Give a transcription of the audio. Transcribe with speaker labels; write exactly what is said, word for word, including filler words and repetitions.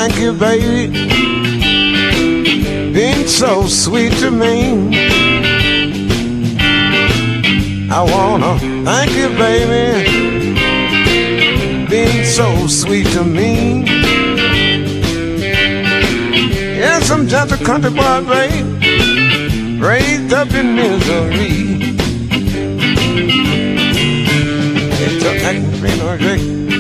Speaker 1: thank you, baby, being so sweet to me. I wanna thank you, baby, being so sweet to me. Yes, I'm just a country boy, babe, raised up in misery. It's a acting,